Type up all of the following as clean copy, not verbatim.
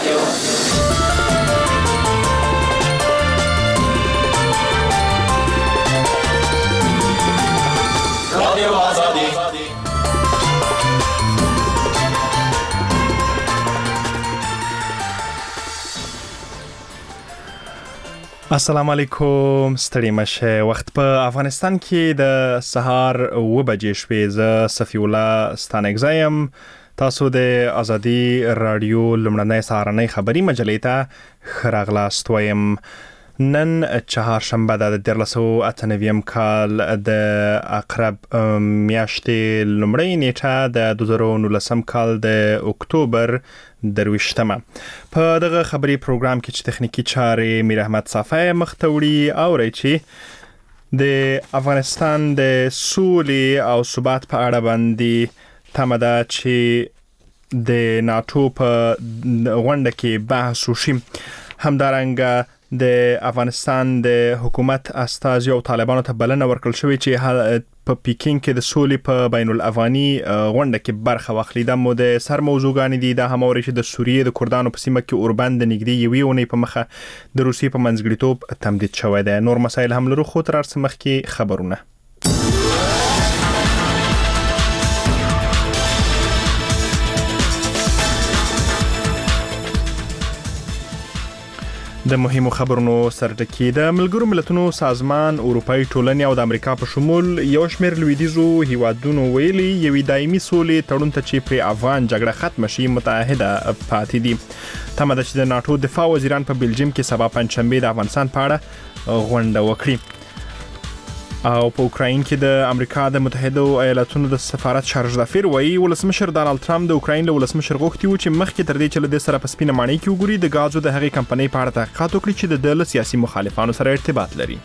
السلام علیکم، ستړي مشه. وخت په افغانستان کې د سهار 9 بجې شوې. زه صفی الله ستانګزایم. تاسو د ازادي رادیو لمړنۍ سهارنۍ خبری مجلې ته خراغلاست وایم. نن چهارشنبه د 1398 کال د اقرب میاشتې لومړۍ نیټه د 2019 کال د اکتوبر 23مه. په دغه خبري پروګرام کې چې تخنیکی چارې میر احمد صافی مختوړي او رچی د افغانستان د سولې او ثبات په اړه باندې تمدا چې د ناتو په غونډه کې بحث وشي. همدارنګه د افغانستان د حکومت استازي او طالبانو ته بلنه ورکړل شوې چې په پیکینګ کې د سولې په بین الافغاني غونډه کې برخه واخلي. د مو د سر موضوعګانې دي د هموري چې د سوریې د کردانو په سیمه کې اوربند نږدې یوې اونۍ په مخه د روسیې په منځګړیتوب تمدید شوی دی. نور مسایل هم لرو، خو تر څه مخکې خبرونه. د مهمو خبرونو سرټکی. د ملګرو ملتونو سازمان، اروپאי ټولنې او د امریکا په شمول یو شمېر لویدیځو هیوادونو ویلي یوې دایمي سولې تړون ته چې پر افغان جګړه ختم شي متحده پاتې دي. تمه ده چې د ناتو دفاع وزیران په بلجیم کې سبا پنځشنبه د افغانستان په اړه غونډه وکړي. او په اوکراین کې د امریکا د متحده ایالاتونو د سفارت شارژ دافیر وایي ولسمشر ډانلډ ټرمپ د اوکراین له ولسمشر غوښتي و چې مخکې تر دې چې له دې سره په سپینه ماڼۍ کې وګوري د غازو د هغې کمپنۍ په اړه تحقیقات وکړي چې د سیاسي مخالفانو سره ارتباط لري.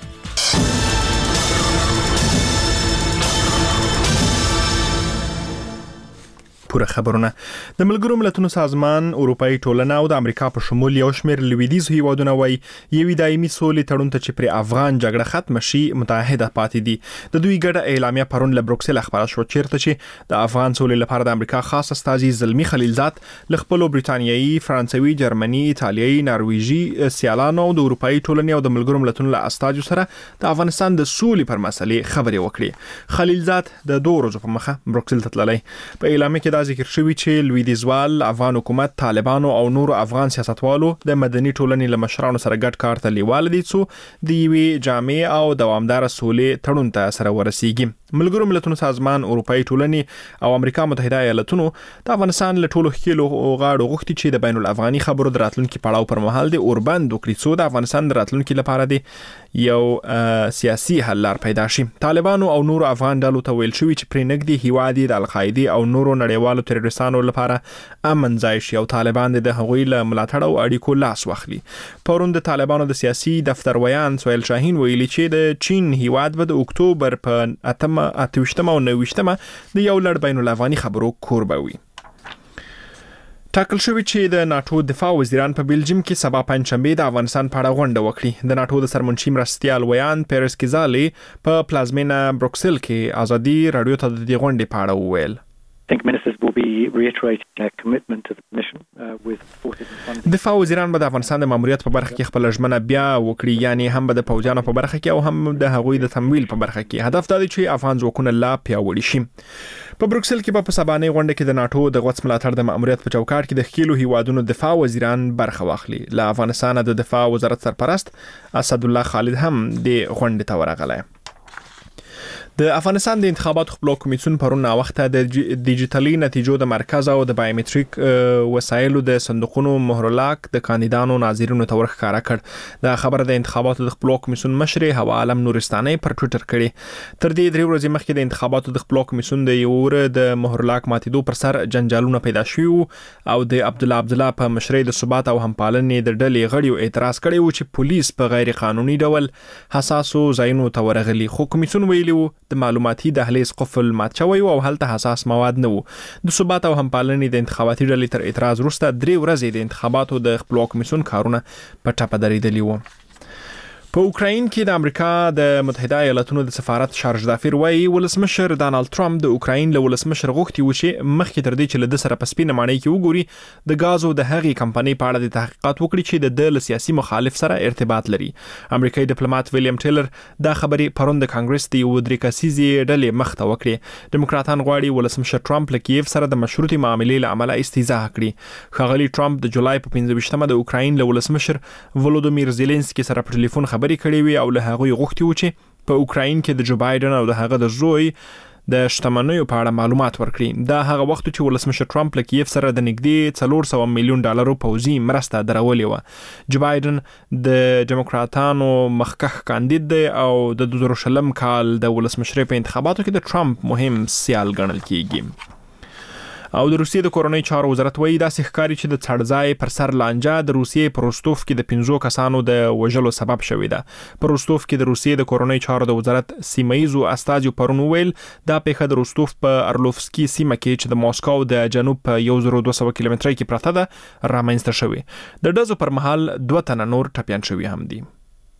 پوره خبرونه. د ملګرو ملتونو سازمان، اروپאי ټولنه او د امریکا په شمول یو شمېر لویدیځ هیوادونه وایي یوې دایمي سولې تړون ته چې پر افغان جګړه ختم شي متحده پاتې دي. د دوی ګډه اعلامیه پرون له بروکسل خبره شو چیرته چې د افغان سولې لپاره د امریکا خاص استازي زلمی خلیلزاد له خپل برتانیایي، فرانسوي، جرمني، ایتالیایي، نرویجي سیالانو او د اروپאי ټولنې او د ملګرو ملتونو له استازو سره د افغانستان د سولې پر مسلې خبرې وکړي. خلیلزاد د 2 ورځې په مخه بروکسل ته تللی. په اعلامیه کې ذکر شوی چې لویدیځوال افغان حکومت، طالبانو او نور افغان سیاستوالو د مدني ټولنې له مشرانو سره ګډ کار ته لیواله دي چې د یوې جامع او دوامدار سولې تړون ته سره ورسیږي. ملګرو ملتونو سازمان، اروپאי ټولنې او امریکا متحده ایالاتونو د افغانستان له ټولو خېلو غاړو غوښتي چې د بین الافغاني خبرو د راتلونکي پړاو پر مهال د اوربند وکړي څو د افغانستان د راتلونکي لپاره د یو سیاسي حل لار پیدا شي. طالبانو او نور افغان ډلو ته ویل شوی چې پرې نږدې هیواد د القاعده او نورو نړیوالو تروریستانو لپاره امن ځای شي او طالبان د هغوی له ملاتړ او اړیکو لاس واخلي. پرون د طالبانو د سیاسي دفتر ویان سهیل شاهین ویلي چې د چین هیواد به د اکتوبر په 28 او 29 د یو لړ بین الافغاني خبرو کوربه وي. ټاکل شوی چې د ناتو دفاع وزیران په بلجیم کې سبا پنځشنبه د افغانستان په اړه غونډه وکړي. د ناتو د سرمنشي مرستیال ویان پیرس کیزالي په پلازمینه بروکسل کې ازادي رادیو ته د دې غونډې په اړه وویل. I think ministers will be reiterating their commitment to the mission with forces and funding. دفاع وزیران به د افغانستان د ماموریت په برخه کې خپل ژمنه بیا وکړي، یعنی هم به د پوځیانو په برخه کې او هم د هغوی د تمویل په برخه کې. هدف دا دی چې افغان ځواکونه لا پیاوړي شي. په بروکسل کې په سبانه غونډه کې د ناتو د غوڅ ملاتړ د ماموریت په چوکاټ کې د خېلو هیوادونو دفاع وزیران برخه واخلي. له افغانستان د دفاع وزارت سرپرست اسد الله خالد هم د غونډې ته ورغلی. د افغانستان د انتخاباتو خپلواک کمیسیون پرون وخته د ډیجیټلي نتیجو د مرکز او د بایومټریک وسایلو د صندوقونو مهرلاک د کاندیدانو ناظرینو ته ورښکاره کړ. د خبره د انتخاباتو د خپلواک کمیسیون مشر هوا عالم نورستاني پر ټوئیټر کړي. تر دې 3 ورځې مخکې د انتخاباتو د خپلواک کمیسیون د یور د مهرلاک ماتیدو پر سر جنجالونه پیدا شوي او د عبد الله په مشرۍ د ثبات او همپالنې د ډلې غړیو اعتراض کړی و چې پولیس په غیر قانوني ډول حساسو ځایونو ته ورغلي. خو کمیسیون ویلي و د معلوماتي دهلیز قفل مات شوی او هلته حساس مواد نه وو. د ثبات او همپالنې د انتخاباتي ډلې تر اعتراض وروسته 3 ورځې د انتخاباتو د خپلواک کمیسیون کارونه په ټاپه درېدلي وو. په اوکراین کې د امریکا د متحده ایالاتونو د سفارت شارج دافیر وایي ولسمشر ډانلډ ټرمپ د اوکراین له ولسمشر غوښتي و چې مخکې تر دې چې له سره په سپینه ماڼۍ کې وګوري د غازو د هغې کمپنۍ په اړه د تحقیقات وکړي چې د سیاسي مخالف سره ارتباط لري. امریکایي ډیپلوماټ ویلیام ټیلر دا خبرې پرون د کانګرس د یو درې کسیزې ډلې مخ ته وکړي. ډیموکراتان غواړي ولسمشر ټرمپ له کیف سره د مشروطي معاملې له امله استیزا کړي. ښاغلي ټرمپ د جولای په 15مه د اوکراین له ولسمشر ولودیمیر زيلنسکي سره په ټلیفون خبرې کړې وي او له هغه غوښتي و چې په اوکراین کې د جو بایدن او د هغه د زوی د شتمنیو په اړه معلومات ورکړي. دا هغه وخت چې ولسمشر ټرمپ له کیف سره د نږدې 400 میلیون ډالرو پوځي مرسته درولې و. جو بایدن د ډیموکراتانو مخکښ کاندید دی او د 2020 کال د ولسمشرۍ په انتخاباتو کې د ټرمپ مهم سیال ګڼل کیږي. او د روسیې د کورونی چارو وزارت وایي داسې ښکاري چې د څړځای پر سر لانجه د روسیې په روستوف کې د 15 کسانو د وژلو سبب شوې ده. په روستوف کې د روسیې د کورونی چارو د وزارت سیمایزو استازي پرون ویل دا پیښه د روستوف په ارلوفسکي سیمه کې چې د موسکو د جنوب په 1200 کیلومترۍ کې پراته ده رامنځته شوې. د ډزو پر مهال 2 تنه نور ټپيان شوي هم دي.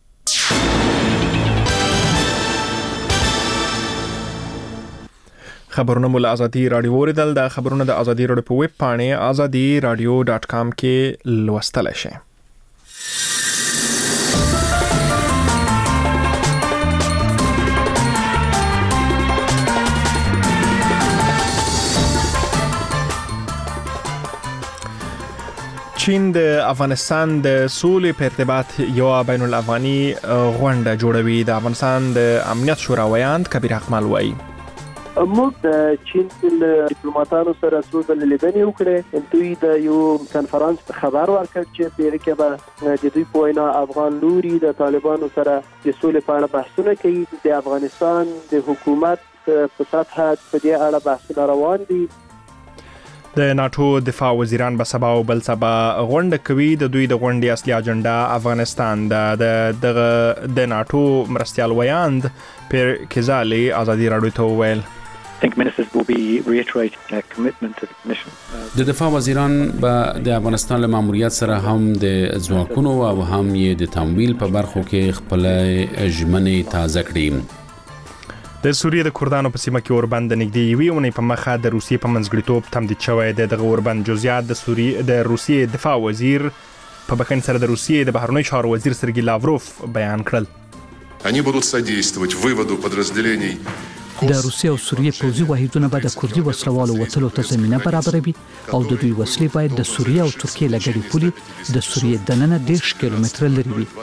خبرونه مول ازادي رادیو اوریدل. د خبرونه د ازادي رادیو په ویب پاڼه azadiradio.com کې لوستل شي. چین د افغانستان د سولې په ارتباط یو بین الافغاني غونډه جوړوي. د افغانستان د امنیت شورا ویاند کبیر حقمل وایي موږ د چین له ډیپلوماټانو سره څو ځله لیدنې وکړې. دوی د یو کانفرنس خبر ورکړ چې په هغه کې به د دوی په وینا افغان لوري د طالبانو سره د سولې په اړه بحثونه کوي. د افغانستان د حکومت په سطحه په دې اړه بحثونه روان دي. د ناتو دفاع وزیران به سبا او بل سبا غونډه کوي. د دوی د غونډې اصلي اجنډا افغانستان د ناتو مرستيال ویاند پیر کزالي ازادي رادیو ته ویل I think ministers will be reiterating their commitment to the commission. د دفاع وزیران به د افغانستان له ماموریت سره هم د ځواکونو او هم یې د تمویل په برخو کې خپل ژمنې تازه کړې. د سوریې د کردانو په سیمه کې اوربند نږدې یوې اونۍ په مخه د روسیې په منځګړیتوب تمدید شوی دی. د اوربند جزئیات د روسیې دفاع وزیر په بخښنې سره د روسیې د بهرنیو چارو وزیر سرګي لاوروف بیان کړل. Они будут содействовать выводу подразделений د روسیې او سوریې پوځي واحدونه به د کردي وسلوالو وټلو ته زمينه برابروي او د دوی وسلې باید د سوریې او ترکیې لګړي پولي د سوریې دننه 10 کیلومتره لري وي.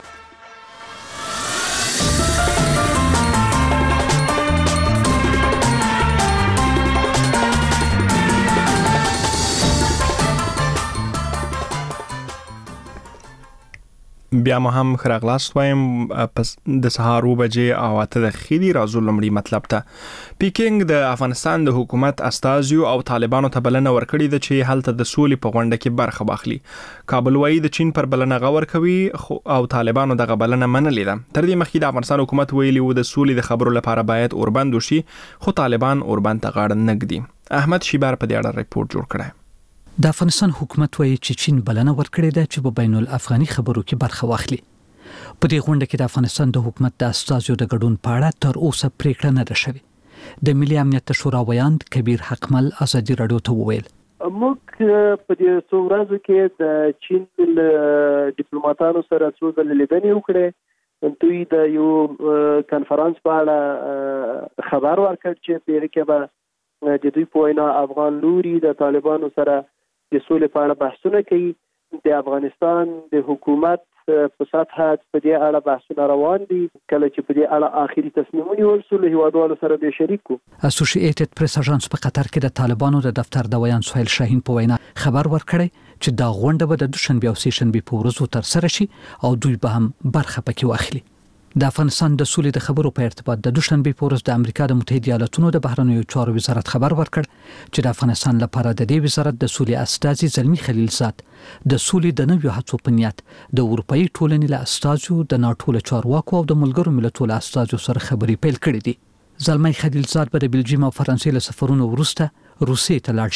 بیا ما هم خراغلاست وایم پس د سهار وبجې او اته د خېدي راځو لمړی مطلب ته پیکینګ د افغانستان د حکومت استازیو او طالبانو ته بلنه ورکړې ده چې هلته د سولې په غونډه کې برخه واخلي. کابل وايي د چین پر بلنه غور کوي او طالبانو دغه بلنه منلې ده. تر دې مخکې د افغانستان حکومت ویلي و د سولې د خبرو لپاره باید اوربند وشي خو طالبان اوربند ته غاړه نه ږدي. احمد شیبار په دې اړه ریپورت جوړ کړی. د افغانستان حکومت وایي چې چین بلنه ورکړې ده چې په بین الافغاني خبرو کې برخه واخلي. په دې غونډه کې د افغانستان د حکومت د استازو د ګډون په اړه تر اوسه پریکړه نه ده شوې. د ملي امنیت شورا ویاند کبیر حقمل ازادي رادیو ته وویل موږ په دې څو ورځو کې د چین له ډیپلوماټانو سره څو ځله لیدنې وکړې. دوی د یو کانفرنس په اړه خبر ورکړ چې په هغه کې به د دوی په وینا افغان لوري د طالبانو سره د سولې په اړه بحثونه کوي. د افغانستان د حکومت په سطحه په دې اړه بحثونه روان دي. کله چې په دې اړه آخري تصمیم ونیول شو له هیوادوالو سره به شریکو. اسوسییټډ پریس اژانس په قطر کې د طالبانو د دفتر د ویان سهیل شاهین په وینا خبر ورکړی چې دا غونډه به د دوشنبه او سهشنبه په ورځو تر سره شي او دوی به هم برخه پکې واخلي. د افغانستان د سولې د خبرو په ارتباط د دوشنبه په ورځ د امریکا د متحده ایالاتونو د بهرنیو چارو وزارت خبر ورکړ چې د افغانستان لپاره د دې وزارت د سولې استازي زلمی خلیلزاد د سولې د نویو هڅو په نیت د اروپאי ټولنې له استازو د ناټو له چارواکو او د ملګرو ملتونو استازو سره خبرې پیل کړې دي. زلمی خلیلزاد به د بلجیم او فرانسې له سفرونو وروسته روسیې ته لاړ شي.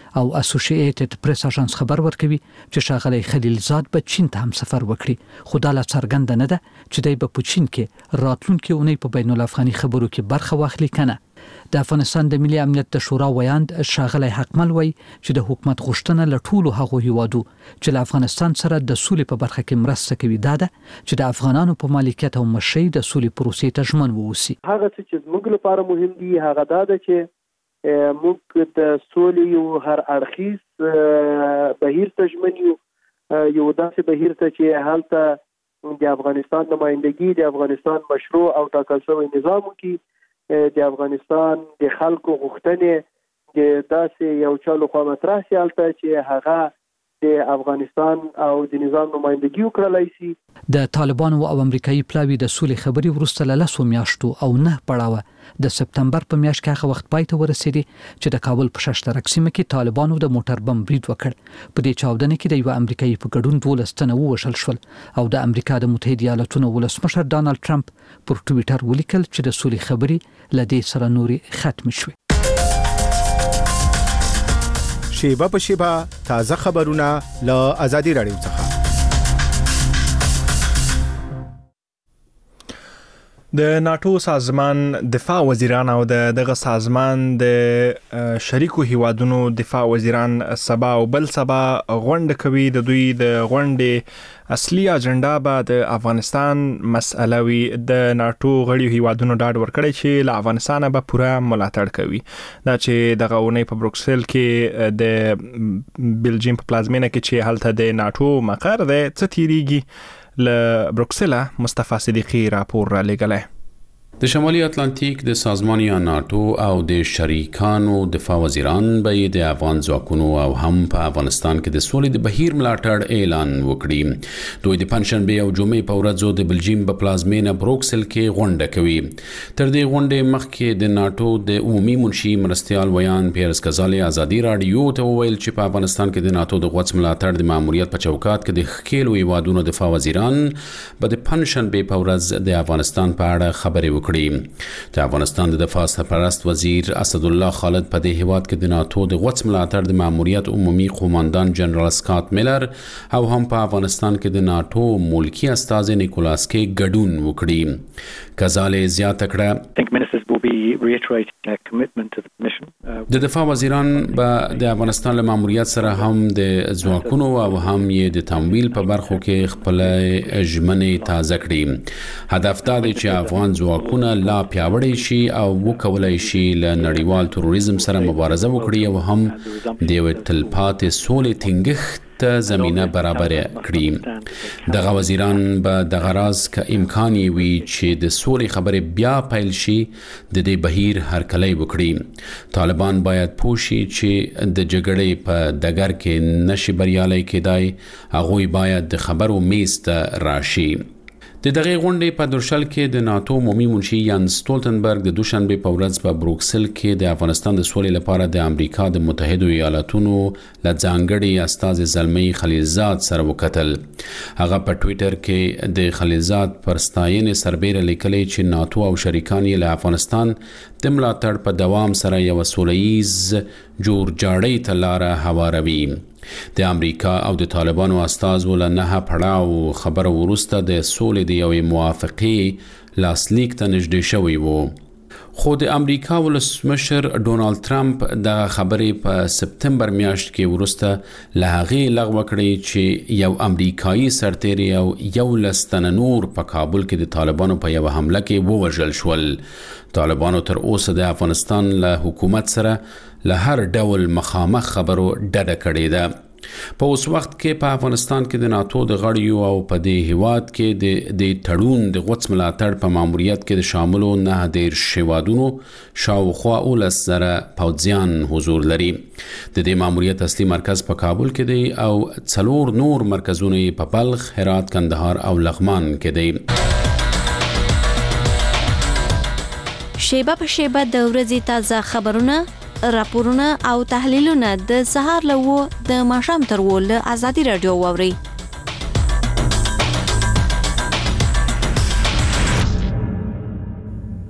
او اسوسییټډ پریس اژانس خبر ورکوي چې ښاغلی خلیلزاد به چین ته هم سفر وکړي خو دا لا څرګنده نه ده چې دی به په چین کې راتلونکي اونۍ په بین الافغاني خبرو کې برخه واخلي کنه. د افغانستان د ملي امنیت د شورا ویاند ښاغلی حقمل وایي چې د حکومت غوښتنه له ټولو هغو هیوادو چې له افغانستان سره د سولې په برخه کې مرسته کوي دا ده چې د افغانانو په مالکیت او مشرۍ د سولې پروسې ته ژمن واوسي. هغه چې موږ لپاره مهم دي هغه دا ده چې موږ د سولې یو هر اړخیز بهیر ته ژمن یو داسې بهیر ته چې هلته د افغانستان نمائندګي د افغانستان مشروع او ټاکل شوی نظام کې د افغانستان د خلکو غوښتنې د داسې یو چالو خوا مطرح شي هلته چې هغه د افغانستان او د نظام نمائندګي وکړلای شي. د طالبانو او امریکایي پلاوی د سولې خبري ورسته له 10 میاشتو او 9 پړاوه د سپتمبر په میاشت کې هغه وخت پای ته ورسېدي چې د کابل په ششترک سیمه کې طالبانو د موټر بم برید وکړ. په دې چاودنه کې د یو امریکایي په ګډون 12 تنه ووژل شول او د امریکا د متحده ایالاتونو ولسمشر ډانلډ ټرمپ پر ټوئیټر ولیکل چې د سولې خبري له دې سره نوري ختم شوه. شیبه په شیبه تازه خبرونه له آزادي رادیو څخه. د ناتو سازمان دفاع وزیران او دغه سازمان د شریکو هیوادونو دفاع وزیران سبا او بل سبا غونډه کوي. د دوی د غونډې اصلي اجنډا به د افغانستان مسأله وي. د ناتو غړي هیوادونو ډاډ ورکړی چې له افغانستان به پوره ملاتړ کوي. دا چې دغه ونې په بروکسل کې د بلجیم په پلازمینه کې چې هلته د ناتو مقر دی څه تیریږي له بروکسل مصطفی صدیقی راپور را لګلای. د شمالي اتلانتیک د سازمان یا ناتو او د شریکانو دفاع وزیران به د افغان ځواکونو او هم په افغانستان کې د سولې د بهیر ملاتړ اعلان وکړي. دوی د پنځشنبه او جمعې په ورځو د بلجیم په پلازمینه بروکسل کې غونډه کوي. تر دې غونډې مخکې د ناتو د عمومي منشي مرستیال ویان پیرس کزالي آزادي رادیو ته وویل چې په افغانستان کې د ناتو د غوڅ ملاتړ د ماموریت په چوکاټ کې د ښکېلو هیوادونو دفاع وزیران به د پنځشنبه په ورځ د افغانستان په اړه خبرې وکړي. د افغانستان د دفاع سرپرست وزیر اسد الله خالد په دې هیواد کې د ناتو د غوڅ ملاتړ د ماموریت عمومي قوماندان جنرال سکاٹ میلر او هم په افغانستان کې د ناتو ملکی استازي نیکولاس کې ګډون وکړي. کزاله زیاته کړه د دفاع وزیران به د افغانستان له ماموریت سره هم د ځواکونو او هم یې د تمویل په برخو کې خپل ژمنې تازه کړي. هدف دا دی چې افغان ځواکونه لا پیاوړی شي او وکولای شي له نړیوال تروریزم سره مبارزه وکړي او هم د تلپاتې سولې ټینګښت ته زمينه برابر کړي. دغه وزیران به د غراض ک امکان وي چې د سولې خبرې بیا پیل شي د دې بهیر هرکلی وکړي. طالبان باید پوښي چې د جګړې په دګر کې نشي بریالي کېدای. هغه باید د خبرو میز ته راشي. د دغه غونډې په درشل کې د ناتو عمومي منشي یان سټولټنبرګ د دوشنبه په ورځ په بروکسل کې د افغانستان د سولې لپاره د امریکا د متحده ایالاتونو له ځانګړي استازي زلمی خلیلزاد سره وکتل. هغه په ټوئیټر کې د خلیلزاد پر ستاینې سربېره لیکلي چې ناتو او شریکان یې له افغانستان د ملاتړ په دوام سره یو سولهییز جوړجاړی ته لار هواروي. د امریکا او د طالبانو استازو له نه پړاو خبر ورسته د سولې د یوې موافقې لاسلیک ته نږدې شوی وو. خو د امریکا ولسمشر ډونالد ټرمپ د خبرې په سپتمبر میاشت کې ورسته له هغې لغوه کړې چې یو امریکایي سرتیری او 11 نور په کابل کې د طالبانو په یو حمله کې ووژل شول. طالبانو تر اوسه د افغانستان له حکومت سره له هر ډول مخامخ خبرو ډډه کړې ده. په اوس وخت کې په افغانستان کې د ناتو د غړیو او په دې هیواد کې د تړون د غوڅ ملاتړ په ماموریت کې د شاملو 9 هیوادونو شاوخوا 11,000 پوځیان حضور لري. د دې ماموریت اصلي مرکز په کابل کې دی او 4 نور مرکزونه په بلخ، هرات، کندهار او لغمان کې دي. شیبه په شیبه د ورځې تازه خبرونه، راپورونه او تحلیلونه د سهار له 9 د ماښام تر 10 له آزادي رادیو واوري.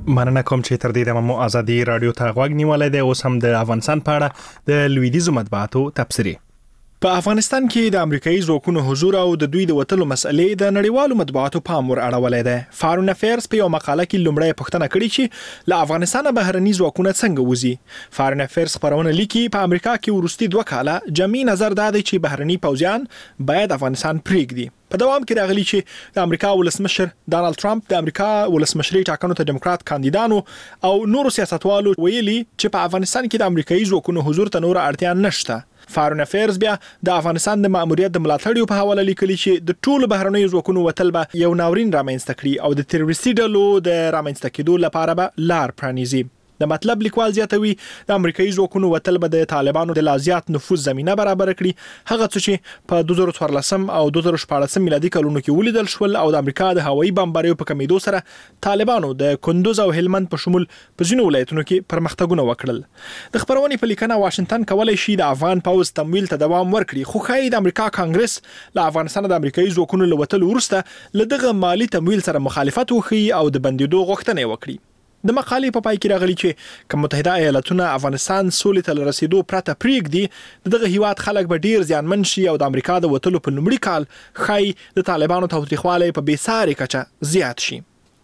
مننه کوم چې تر دې دمه مو ازادي رادیو ته غوږ نیولای دی. اوس هم د افغانستان په اړه د لویدیزو مطبوعاتو تبصرې. په افغانستان کې د امریکایي ځواکونو حضور او د دوی د وټلو مسلې د نړیوالو مطبوعاتو پام ور اړولې ده. فارن افیرز په یو مقاله کې لومړی پوښتنه کړې چې له افغانستانه بهرني ځواکونه څنګه وځي. فارن افیرز خبرونه لیکي په امریکا کې ورستي 2 کاله جمعي نظر دا دی چې بهرني پوځیان باید افغانستان پرېږدي. په دوام کې راغلی چې د امریکا ولسمشر ډانلډ ټرمپ د امریکا ولسمشري ټاکنو ته دیموکرات کاندیدانو او نورو سیاستوالو ویلي چې په افغانستان کې د امریکایي ځواکونو حضور ته نور اړتیا نشته. فارن افیرز بیا د افغانستان د ماموریت د ملاتړیو په حواله لیکلي چې د ټولو بهرنیو ځواکونو وتل به یو ناورین رامنځته کړي او د تروریستي ډلو د رامنځته کېدو لپاره به لار پرانیزي. د مطلب لیکوال زیاتوي د امریکایي ځواکونو وتل به د طالبانو د لازیات نفوذ زمينه برابر کړي، هغه څه چې په 2014 او 2014 میلادي کلونو کې ولیدل شول او د امریکا د هوایي بمباریو په کمیدو سره طالبانو د کندوز او هلمند په شمول په ځینو ولایتونو کې پرمختګونه وکړل. د خبرونې په لیکنه واشنگټن کولای شي د افغان پوز تمویل ته دوام ورکړي، خو ښایي د امریکا کانګرس له افغانستان د امریکایي ځواکونو لوتل وروسته لدغه مالی تمویل سره مخالفت وکړي او د بندیدو غوښتنه وکړي. د مقالې په پای کې راغلی چې کوم متحده ایالاتونه افغانستان سولې ته رسیدو پرته پریږدي، دغه هیواد خلک به ډیر زیانمن شي او د امریکا د وټلو په لومړي کال خای د طالبانو تاوتریخوالی په بیساري کچه زیات شي.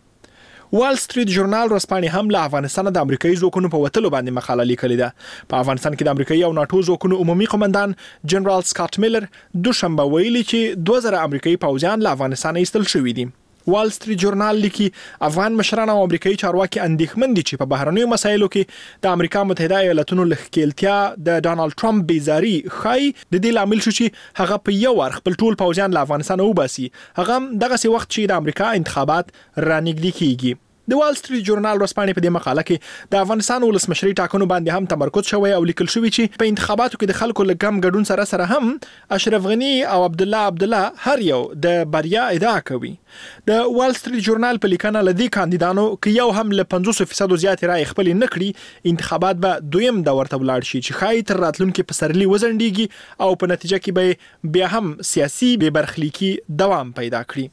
وال سټریټ ژورنال ورځپاڼې هم له افغانستان د امریکایي ځواکونو په وټلو باندې مقاله لیکلې ده. په افغانستان کې د امریکایي او ناتو ځواکونو عمومي قومندان جنرال سکاټ میلر دوشنبه ویلي چې 2000 امریکایي پوځیان له افغانستان ایستل شوي دي. وال سټریټ ژورنال لیکي افغان مشران او امریکایي چارواکي اندېښمن دي چې په بهرنیو مسایلو کې د امریکا متحده ایالاتونو لښکېلتیا د ډانلډ ټرمپ بیزاري خای د دې لامل شو چې هغه په یو وار خپل ټول پوځیان له افغانستان وباسي، هغه دغه سی وخت چې د امریکا انتخابات رانږدې کیږي. د وال سټریټ ژورنال ورځپاڼې په دې مقاله کې د افغانستان ولسمشري ټاکنو باندې هم تمرکز شوی او لیکل شوی چې په انتخاباتو کې د خلکو لګم ګډون سره هم اشرف غنی او عبد الله هر یو د بریا ادعا کوي. د وال سټریټ ژورنال په لیکنه لدی کاندیدانو کې یو هم له 50% زیات رای خپل نه کړی، انتخابات به دویم دور ته ولاړ شي چې خای تر راتلونکو پسرلي وزندېږي او په نتیجه کې به بیا هم سیاسي بې برخلیکي دوام پیدا کړي.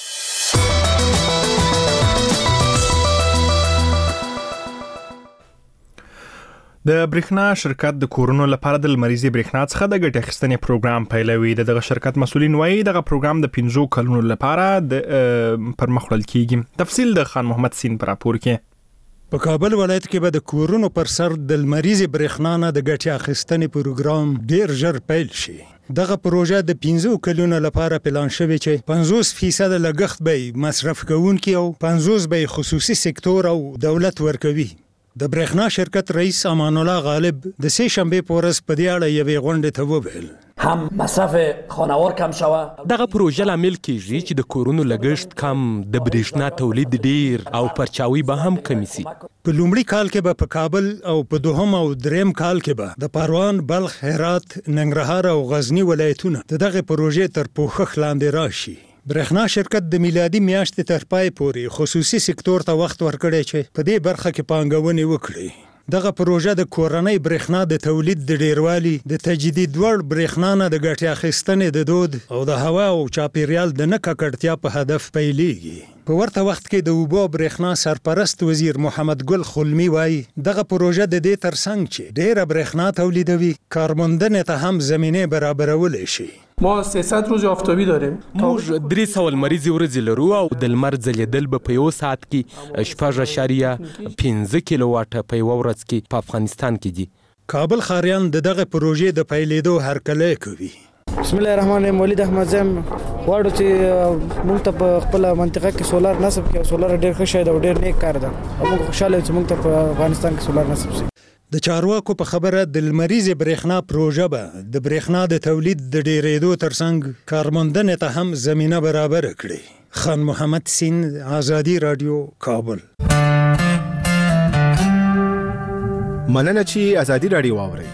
د برېښنا شرکت د کورونو لپاره د لمریزي برېښنا څخه د ګټې اخیستنې پروګرام پیلوي. دغه شرکت مسولین وایي دغه پروګرام د 15 کلونو لپاره د پرمخ وړل کیږي. تفصیل د خان محمد سین پر راپور کې. په کابل ولایت کې به د کورونو پر سر د لمریزي برېښنا نه د ګټې اخیستنې پروګرام ډیر ژر پیل شي. دغه پروژه د 15 کلونو لپاره پلان شوی چې 50% لګښت به مصرف کوونکي او 50% به خصوصي سکتور او دولت ورکوي. د برېښنا شرکت رئیس امان الله غالب د سه شنبه په ورځ په دې اړه یوې غونډې ته وویل هم مصرف خانوار کم شوه. دغه پروژه لامل کیږي چې د کورونو لګښت کم، د برېښنا تولید ډیر او پرچاوي به هم کم شي. په لومړي کال کې به په کابل او په دوهم او دریم کال کې به د پروان، بلخ، هرات، ننګرهار او غزنی ولایتونه دغه پروژې تر پوښښ لاندې راشي. برېښنا شرکت د میلادي میاشتې تر پای پورې خصوصي سکتور ته وخت ورکړی چې په دې برخه کې پانګونې وکړي. دغه پروژه د کورنۍ برېښنا د تولید د ډیروالي، د تجدید وړ برېښنا نه د ګټې اخیستنې د دود او د هوا او چاپیریال د نه ککړتیا په هدف پیلېږي. په ورته وخت کې د اوبو برېښنا سرپرست وزیر محمد ګل خلمی وایي دغه پروژه د دې ترڅنګ چې ډیره برېښنا تولیدوي، کارموندنې ته هم زمینه برابرولی شي. ما 300 روز آفتابی داریم. موږ 300 لمریزي ورځې لرو او د لمر ځلېدل به په یو ساعت کې 4.5 کیلو واټه په یو ورځ کې په افغانستان کې دي. کابل خاریان دغه پروژې د پیلېدو هرکلی کوي. بسم الله الرحمن الرحیم. ولید احمد زم واړو چې موږ ته په خپل منطقه کې سولار نصب کړي. سولار ډېر ښه شی دی او ډېر نیک کار ده او موږ خوشاله چې موږ ته په افغانستان کې سولار نصب شي. د چارواکو په خبره د لمریزي برېښنا پروژه به د برېښنا د تولید د ډیرېدو ترڅنګ کارموندنې ته هم زمینه برابر کړي. خان محمد سین، آزادي رادیو، کابل. مننه چې آزادي رادیو واورئ.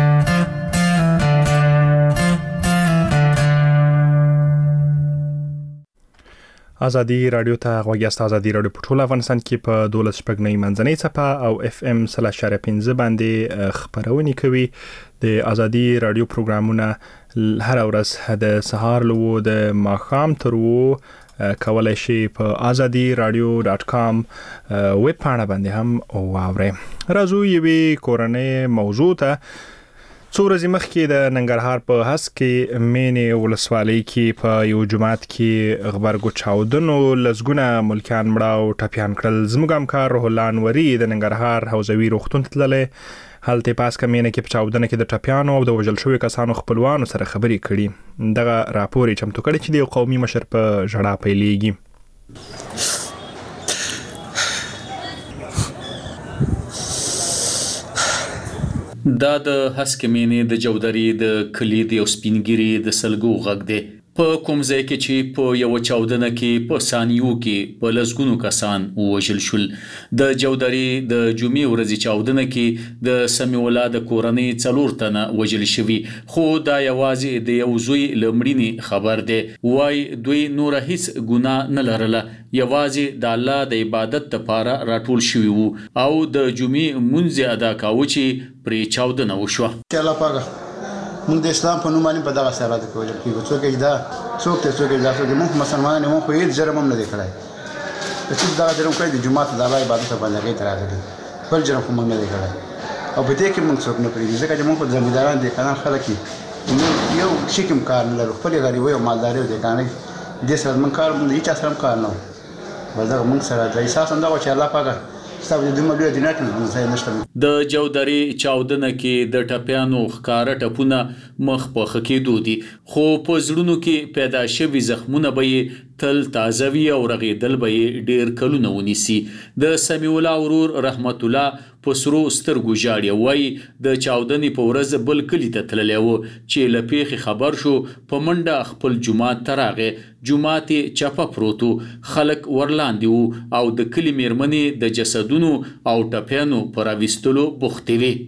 آزادي رادیو ته غوږیاست. آزادي رادیو په ټول افغانستان کې په 12.9 منځنۍ څپه او FM 0.5 باندې خبرونه کوي. د آزادي رادیو پروګرامونه هر ورځ د سهار لو د ماښام تر وو کولای شي په azadi.radio.com ویب پاڼه باندې هم واورئ. راځو یوې کورنۍ موضوع ته. څو ورځې مخکې د ننګرهار په هسک کې مینې ولسوالۍ کې په یو جماعت کې غبرګو چاودنو لسګونه ملکیان مړه او ټپیان کړل. زموږ همکار روح الله انوري د ننګرهار حوزوي روغتون ته تللی، هلته پاس کمینه کې په چاودنه کې د ټپیانو او د وژل شویو کسانو خپلوانو سره خبرې کړي. دغه راپور یې چمتو کړی چې د یو قومي مشر په ژړا پیلېږي. دا د هسک مینې د جودري د کلی د یو سپینګيري د سلګو غږ دی. په کوم ځای کې چې په یو چاودنه کې په ثانیو کې په لسګونو کسان وژل شول. د جودري د جمعې ورځې چاودنه کې د سمیع الله د کورنۍ 4 تنه وژل شوي، خو دا یوازې د یو زوی لمړینی خبر دی. وای دوی نور هیڅ ګناه نه لرله، یوازې د الله د عبادت لپاره راټول شوي وو او د جمعې منځ ادا کاوه چې پرې چاودنه وشوه. الله پاک موږ د اسلام په نوم باندې په دغه سره راځو کېږي. څوک دا څوک ته څوک دا څوک موږ مسلمانان یو خو هیڅ جرم هم نه دی کړی. چې دا جرم کوي د جمعه د الله عبادت باندې کې راغلي، بل جرم هم نه دی کړی. او په دې کې موږ څوک نه پریږدي ځکه چې موږ په ځمیداران دي کنه خلک یو شي کوم کار نه لرو، خپل غریبي او مالداري دي کنه دې سره موږ کار موږ هیڅ سره کار نه ولدا موږ سره د احساس انده چې الله پاک د جودري چاودنه کې د ټپیانو ښکارا ټپونه مخ په خکېدو دي، خو په زړونو کې پیدا شوي زخمونه به تل تازه وي او رغېدل به ډېر کلونه ونیسي. د سمیع الله ورور رحمت الله په سرو سترګو ژاړي. وایي د چاودنې په ورځ بل کلي ته تللی و چې له پیښې خبر شو، په منډه خپل جومات ته راغی. جومات یې چپه پروت و، خلک ورلاندې وو او د کلي میرمنې د جسدونو او ټپیانو په راویستلو بوختې وې.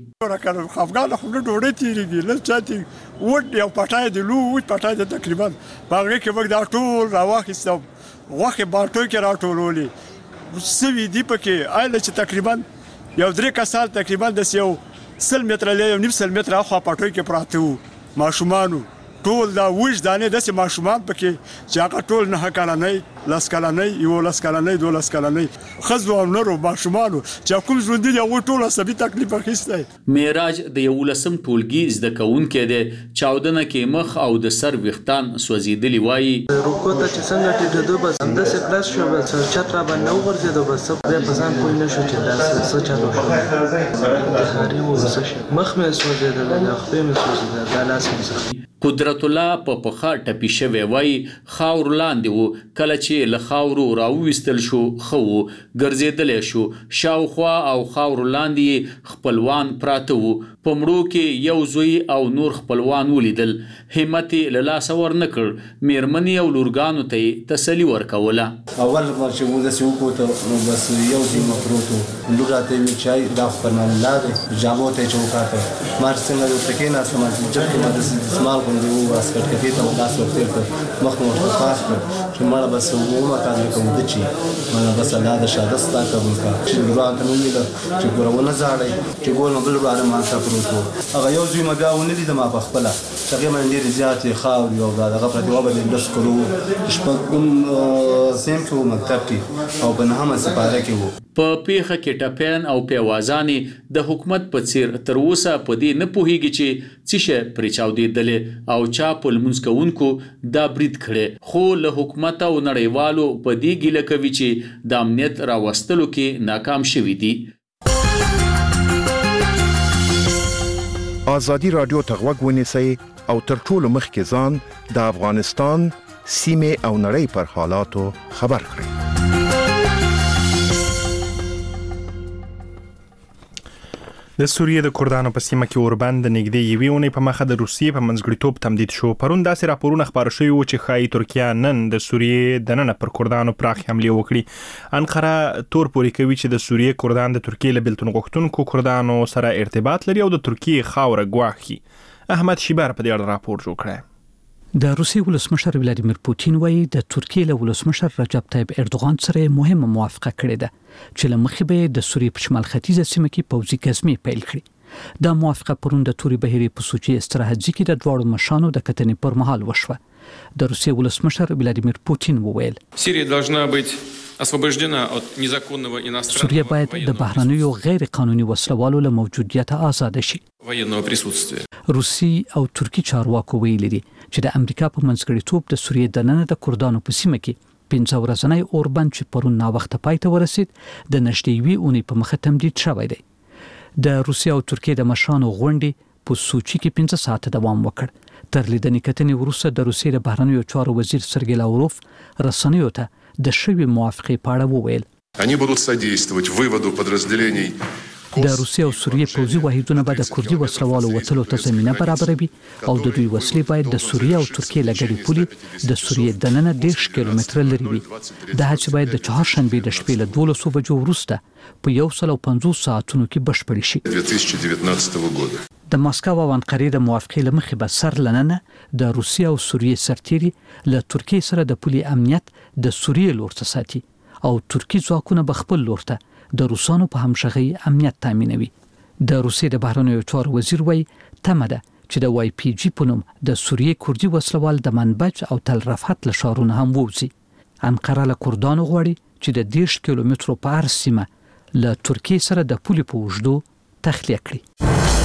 افغان خو نه ډوډۍ تېرېږي، لږ چا وټ یو پټای دی، لوی پټای دی تقریبا، په هغې کې موږ دا ټول راواخیستم، غوښې باټو کې راټولولې سوي دي پکې ایله چې تقریبا یو 3 کسان تقریبا داسې یو 100 متره لی یو نیم 100 متره اخوا پټوی کې پراته وو. ماشومانو ټول دا وژ دانې داسې ماشومان پکې چې هغه ټول 9 کلنۍ 10 کلنۍ 11 کلنۍ 12 کلنۍ ښځو او نرو ماشومانو چې کوم ژوندي دي هغوی ټول عصبي تکلیف اخیستی. معراج د 11 ټولګي زده کوونکی دی. چاودنه کې مخ او د سر ویښتان سوځېدلي. وایي روکو ته چې څنګه ټیټېدو بس همداسې کړس شو، بس چت را باندې وغورځېدو، بس بیا په ځان پوه نه شو چې دا څه چلو شو. د هاري وروسته شو مخ مې سوځېدلی، د خولې مې سوځېدلی، دا لاس مې زخمي. قدرت الله په پخه ټپي شوی. وایي خاور لاندې و، کله چې له خاورو راوویستل شو ښه و، ګرځېدلی شو، شاوخوا او خاورو لاندې خپلوان پراته وو. په مړو کې یو زوی او نور خپلوان ولیدل. همت یې له لاسه ورنه کړ. میرمنې او لورګانو ته یې تسلي ورکوله. اول چې موږ داسې وکړو نو بس یو ځای مو پروت وو، لور راته یې ویل چې دا خو فرمان الله دی، جامو ته یې چې وکاته ما چې څنګه ورته کېناستم چې جب کې ما داسې دسمال غوندې وواسکټ کتې ته مو لاس ورتېر کړ، مخ مې ورته پاس کړ چې مړه بس ومه کار لکه وده چې مړه بس الله د شهادت ستا قبول کړه. چې وران ته مې ویله چې ګوره ونه زاړئ، چې ګور مې بل وراره ما ته پروت وو. هغه یو زوی مې بیا ونه لیده ما په خپله چې هغې باندې ډېرې زیاتې خاورې او دغه پرتې وه به د 10 کلو شپږم صنف کې و، مکتب کې او په 9مه سپاره کې وو. په پیښه کې ټپیان او پیوازانې د حکومت په څیر تر اوسه په دې نه پوهیږي چې څه شی پرې چاودېدلې او چا په لمونځ کوونکو دا برید کړی. خو له حکومت او نړیوالو په دې ګیله کوي چې د امنیت راوستلو کې ناکام شوي دي. آزادي رادیو ته غوږ ونیسئ او تر ټولو مخکې ځان د افغانستان سیمې او نړۍ پر حالاتو خبر کړئ. د سوریې د کردانو په سیمه کې اوربند نږدې یوې اونۍ په مخه د روسیې په منځګړیتوب تمدید شو. پرون داسې راپورونه خپاره شوي وو چې ښایي ترکیه نن د سوریې دننه پر کردانو پراخې حملې وکړي. انقره تور پورې کوي چې د سوریې کردان د ترکیې له بېلتون غوښتونکو کردانو سره ارتباط لري او د ترکیې خاوره ګواښي. احمد شیبر په دې اړه راپور جوړ کړی. د روسیې ولسمشر ولادیمیر پوتین وایي د ترکیې له ولسمشر رجب طیب اردوغان سره مهمه موافقه کړې ده چې له مخې به د سوریې په شمال ختیځه سیمه کې پوځي ګزمې پیل کړي. دا موافقه پرون د توري بهیري په سوچي استراحتي کې د دواړو مشانو د کتنې پر مهال وشوه. د روسیې ولسمشر ولادیمیر پوتین وویل سوریا должна быть освобождена от незаконного иностранного سوریه باید د بهرنیو غیر قانوني وسلوالو له موجودیت آزاد شي. военного присутствия. روسي او ترکی چارواکو ویلي دي چې د امریکا په منځګړیتوب د سوریې دننه د کردانو په سیمه کې 15 ورځنی اوربند چې پرون نا وخت پای ته ورسید د نشټیوي اونۍ په مخه تمدید شوی دی. د روسیا او ترکیې د مشرانو غونډې په سوچي کې 15 ساعته دوام وکړ. تر لیدنې کتنې وروسته د روسیې د بهرنیو چارو وزیر سرګی لاوروف رسنیو ته د شوی موافقه پاړه وویل. Они будут содействовать выводу подразделений د روسیې او سوریې پوځي واحدونه به د کردي وسلوالو وټلو ته زمينه برابروي او د دوی وسلې باید د سوریې او ترکیې لګړي پولي د سوریې دننه 10 کیلومتره لري وي. د هڅې باید د چهارشنبه د شپې له 12 بجو وروسته په 150 ساعتونو کې بشپړ شي. 2019 года. د ماسکو او انقرې د موافقې لمخې به سر لننه د روسیې او سوریې سرتيري له ترکیې سره د پولي امنیت د سوریې لور ته ساتي او ترکی ځواکونه به خپل لور ته د روسانو په همغږي امنیت تامینوي. د روسیې د بهرنیو چارو وزیر وایي تمه ده چې د واي پی جی په نوم د سوریې کردي وسلوال د منبج او تل رفحت له شارونه هم ووځي. انقره له کردانو غواړي چې د 10 کیلومترو په هر سیمه له ترکیې سره د پولي په اوږدو تخلیه کړي.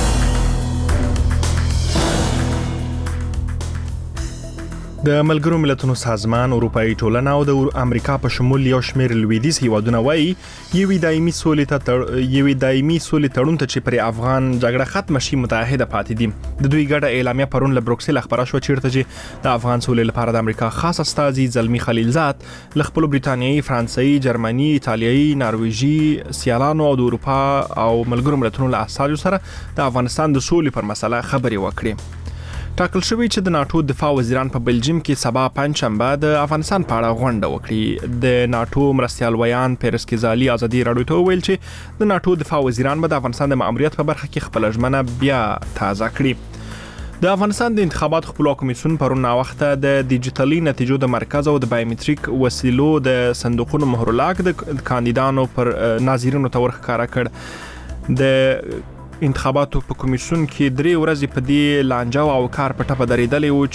د ملګرو ملتونو سازمان، اروپאי ټولنه او د امریکا په شمول یو شمېر لویدیځ هیوادونه وایي یوې دایمي سولې تړون ته چې پر افغان جګړه ختم شي متحده پاتې دي. د دوی ګډه اعلامیه پرون له بروکسل خبره شو چیرته چې د افغان سولې لپاره د امریکا خاص استازي زلمی خلیلزاد له خپل برتانیایی، فرانسوي، جرمني، ایتالیایی، نارویجي سیالانو او د اروپا او ملګرو ملتونو له استازو سره د افغانستان د سولې پر مسله خبرې وکړي. ټاکل شوی چې د ناتو دفاع وزیران په بلجیم کې سبا پنځشنبه د افغانستان په اړه غونډه وکړي. د ناتو مرستیال ویان پیرس کیزالي ازادي راډیو ته ویل چې د ناتو دفاع وزیران به د افغانستان د ماموریت په برخه کې خپل ژمنه بیا تازه کړي. د افغانستان د انتخاباتو خپلواک کمیسیون پرون نا وخته د ډیجیټلي نتیجو د مرکز او د بایومټریک وسیلو د صندوقونو مهرلاک د کاندیدانو پر ناظرینو ته ورښکاره کړ. د انتخاباتو په کمیسیون کې 3 ورځې په دې لانجه او کار په ټپه درېدلې و